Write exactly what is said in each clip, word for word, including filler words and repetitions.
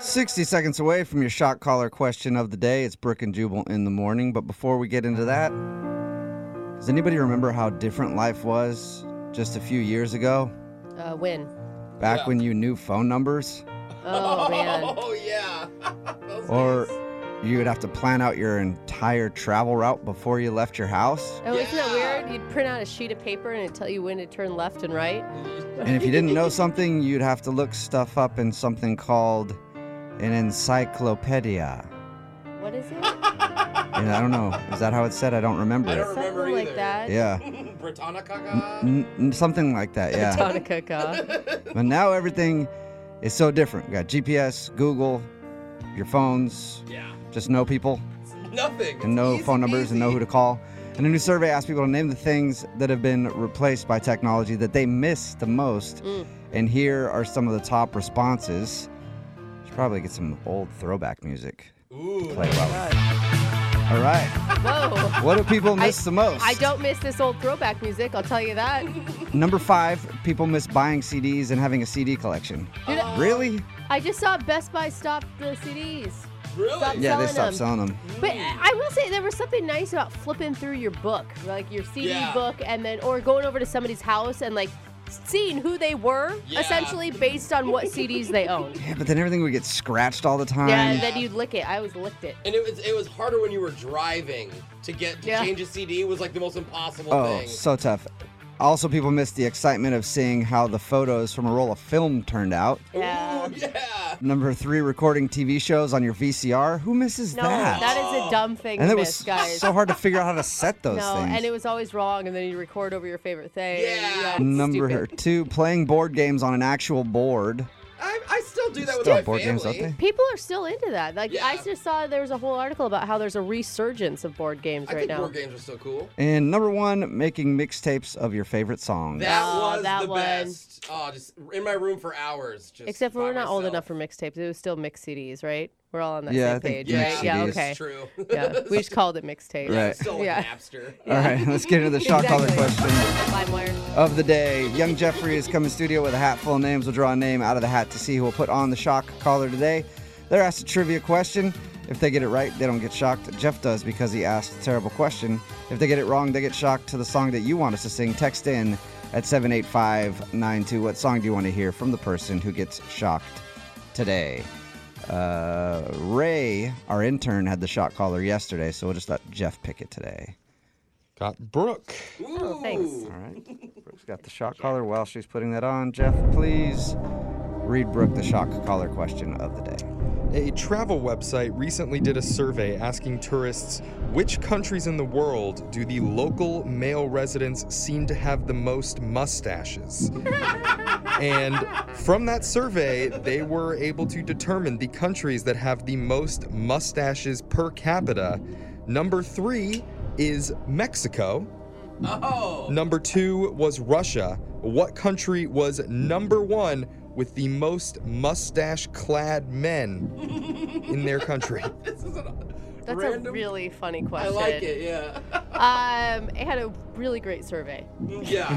sixty seconds away from your shot collar question of the day. It's Brooke and Jubal in the morning. But before we get into that, does anybody remember how different life was just a few years ago? Uh, when? Back Yeah. when you knew phone numbers? Oh, man. Oh, yeah. Those Or days. you would have to plan out your entire travel route before you left your house? Oh, isn't that Yeah. weird? You'd print out a sheet of paper and it'd tell you when to turn left and right. And if you didn't know something, you'd have to look stuff up in something called an encyclopedia. What is it? And I don't know. Is that how it's said? I don't remember I it. don't remember Something like either. that. Yeah. Britannica? N- n- something like that, yeah. Tonica. But now everything is so different. We got G P S, Google, your phones, Yeah. just know people Nothing. and know Easy phone numbers and know peasy. who to call. And a new survey asked people to name the things that have been replaced by technology that they miss the most. Mm. And here are some of the top responses. Should probably get some old throwback music. Ooh. Play well. All right. Whoa. What do people miss the most? I don't miss this old throwback music, I'll tell you that. Number five, people miss buying C Ds and having a C D collection. Dude, Really? I just saw Best Buy stop the C Ds. Really? Stop Yeah, they selling stopped them. selling them. But I will say there was something nice about flipping through your book, like your C D Yeah. book, and then or going over to somebody's house and like seeing who they were, Yeah. essentially based on what C Ds they owned. Yeah, but then everything would get scratched all the time. Yeah, and then you'd lick it. I always licked it. And it was it was harder when you were driving to get to Yeah. change a C D. Was like the most impossible Oh, thing. so tough. Also, people miss the excitement of seeing how the photos from a roll of film turned out. Yeah. Ooh, yeah. Number three, recording T V shows on your V C R. Who misses No, that? that is a dumb thing and to it miss, was guys. so hard to figure out how to set those no, things. and it was always wrong, and then you record over your favorite thing. Yeah. it's Number stupid. two, playing board games on an actual board. I, I still do that with Still my have board games, family. don't they? People are still into that. Like I Yeah. just saw there was a whole article about how there's a resurgence of board games I right think now. board games are so cool. And number one, making mixtapes of your favorite songs. That Oh, was that the one. best. Oh, just in my room for hours. Just Except for by we're not old myself. enough for mixtapes. It was still mixed C Ds, right? We're all on that Yeah, I same think page, Yeah, right? Yeah, mixed okay. It's true. Yeah, we just called it mixtape. Right. It's still like Yeah. Napster. All right, let's get into the shot collar Exactly. question LimeWire. of the day. Young Jeffrey has come in studio with a hat full of names. We'll draw a name out of the hat to see who will put on the shock collar today. They're asked a trivia question. If they get it right, they don't get shocked. Jeff does because he asked a terrible question. If they get it wrong, they get shocked to the song that you want us to sing. Text in at seven eight five nine two. What song do you want to hear from the person who gets shocked today? Uh, Ray, our intern, had the shot collar yesterday, so we'll just let Jeff pick it today. Got Brooke. Ooh. thanks. All right. Brooke's got the shock collar. While she's putting that on, Jeff, please read Brooke the shock collar question of the day. A travel website recently did a survey asking tourists which countries in the world do the local male residents seem to have the most mustaches. And from that survey, they were able to determine the countries that have the most mustaches per capita. Number three is Mexico. Oh. Number two was Russia. What country was number one with the most mustache-clad men in their country? This is an That's random. a really funny I question. like it. Yeah. Um, it had a really great survey. yeah.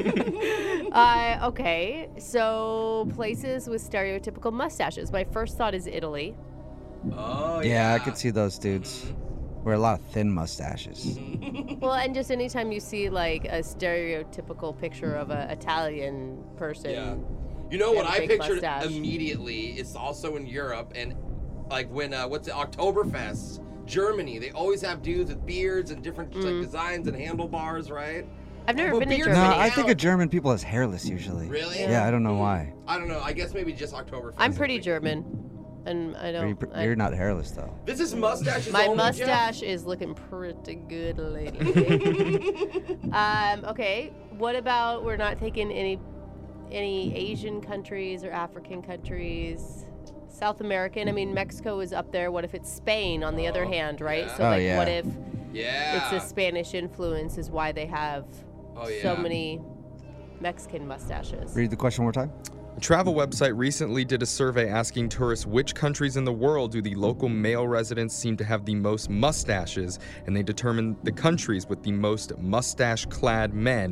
Uh, okay, so places with stereotypical mustaches. My first thought is Italy. Oh Yeah, yeah. I could see those dudes. Wear a lot of thin mustaches. Well, and just anytime you see like a stereotypical picture of an Italian person. Yeah. You know what Yeah, I big pictured mustache. immediately is also in Europe and like when uh, what's it Oktoberfest, Germany. They always have dudes with beards and different like, designs and handlebars, right? I've never Well, been to beards- No, Germany. I think of German people as hairless usually. Really? Yeah, I don't know why. I don't know. I guess maybe just Oktoberfest. I'm pretty German, and I Are you, don't. you're I, not hairless though. This is mustaches. my only, Jeff? mustache is looking pretty good lately. um, okay, what about we're not taking any any Asian countries or African countries? South American. I mean, Mexico is up there. What if it's Spain on the other Oh, hand, right? yeah. So Oh, like, yeah. what if Yeah. it's the Spanish influence is why they have Oh, yeah. so many Mexican mustaches? Read the question one more time. A travel website recently did a survey asking tourists which countries in the world do the local male residents seem to have the most mustaches, and they determined the countries with the most mustache-clad men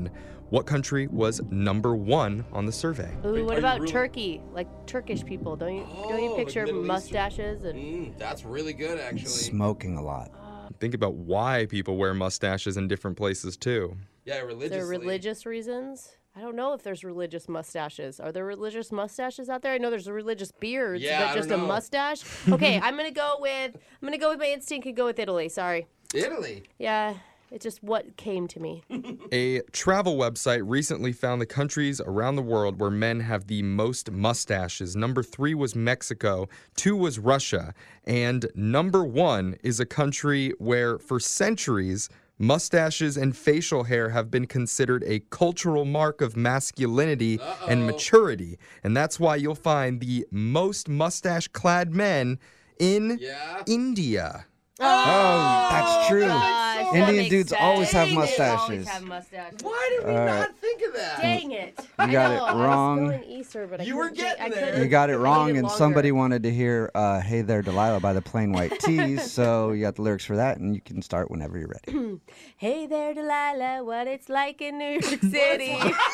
What country was number one on the survey? Ooh, Wait, what are you about really- Turkey? Like Turkish people, don't you? don't you Oh, like picture Middle Eastern- mustaches and? Mm, that's really good, actually. Smoking a lot. Think about why people wear mustaches in different places too. Yeah, Is religiously. there religious reasons? I don't know if there's religious mustaches. Are there religious mustaches out there? I know there's religious beards, Yeah, but I just don't a know. mustache. Okay, I'm gonna go with I'm gonna go with my instinct and go with Italy. Sorry. Italy. Yeah, it's just what came to me. A travel website recently found the countries around the world where men have the most mustaches. Number three was Mexico, two was Russia, and number one is a country where for centuries mustaches and facial hair have been considered a cultural mark of masculinity and Uh-oh. maturity. And that's why you'll find the most mustache-clad men in Yeah. India. Oh, that's true. Gosh, that Indian makes dudes sense. always have Dang it, always mustaches. have mustaches. Why did we All right. not think of that? Dang it! You I got know, it I was wrong. going Easter, but I You were couldn't- getting I there. couldn't You got it wait wrong, and longer. somebody wanted to hear uh, Hey There, Delilah by the Plain White Tees, so you got the lyrics for that, and you can start whenever you're ready. Hey there, Delilah, what it's like in New York City.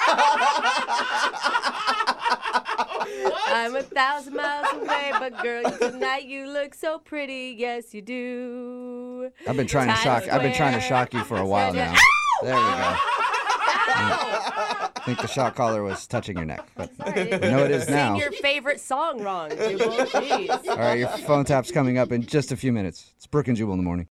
I'm a thousand miles away, but girl, tonight you look so pretty. Yes, you do. I've been trying to Times shock I've been trying to Square. shock you for a while now. There we go. I think the shock collar was touching your neck, but Sorry, I know it is now. Sing your favorite song wrong, Jubal. Jeez. All right, your phone tap's coming up in just a few minutes. It's Brooke and Jubal in the morning.